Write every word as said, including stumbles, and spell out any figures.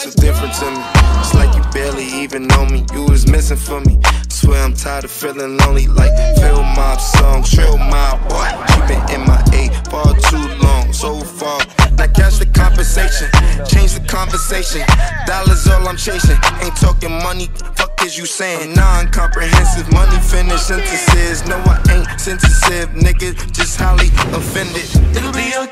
It's different to me. It's like you barely even know me. You was missing for me. Swear I'm tired of feeling lonely. Like Phil Mob song, Trill Mob. Boy, you been in my eight far too long, so far. Now catch the compensation, change the conversation. Dollars all I'm chasing. Ain't talking money. Fuck is you saying? Non-comprehensive money finish sentences. No, I ain't sensitive, nigga. Just highly offended. It'll be okay.